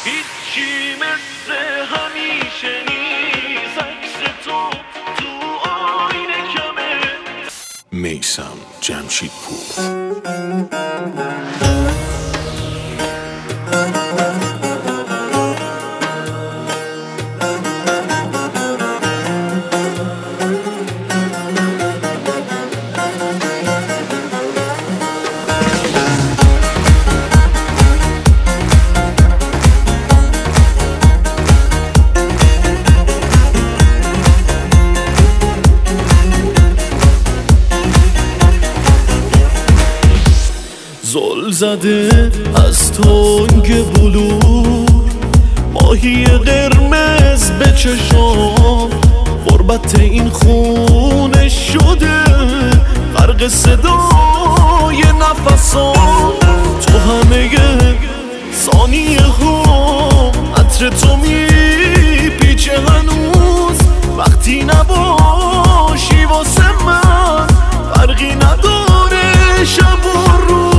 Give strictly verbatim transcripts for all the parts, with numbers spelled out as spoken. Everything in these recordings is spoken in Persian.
هیچی مثل همیشه نیست، عکس تو تو آینه کمه. میثم جمشیدپور. زل زده از تنگ بلور، ماهی قرمز به چشام، غربت این خونه شده غرق صدای نفسام. تو همه ثانیه ها عطر تو میپیچه هنوز، وقتی نباشی واسه من فرقی نداره شب و روز.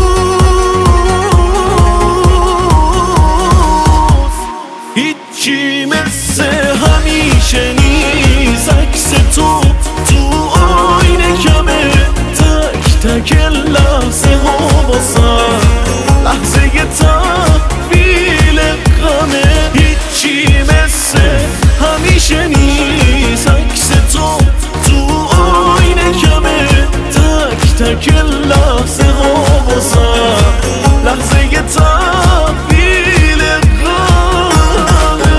هیچی مثل همیشه نیست، عکس تو تو آینه کمه. تک تک لحظه ها باسم لحظه تحویل غمه. هیچی مثل همیشه نیست، عکس تو تو آینه کمه. تک تک لحظه ها باسم لحظه تحویل غمه.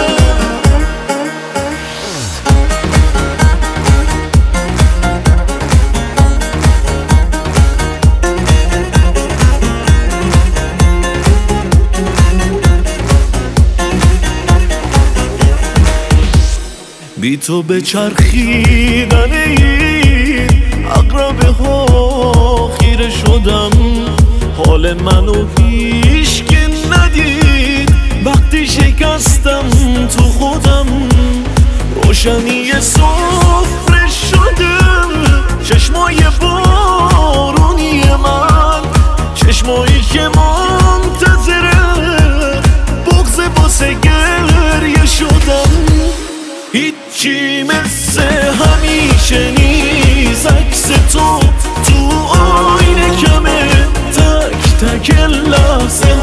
بی تو به چرخیدن این عقربه ها خیره شدم. حال منو هیچ که ندید وقتی شکستم تو خودم. روشنی سفره شدم چشمای بارونی من، چشمایی که منتظره بغض واسه گریه شدم. هیچی مثل همیشه نیست، عکس تو تو آینه کمه. تک تک لحظه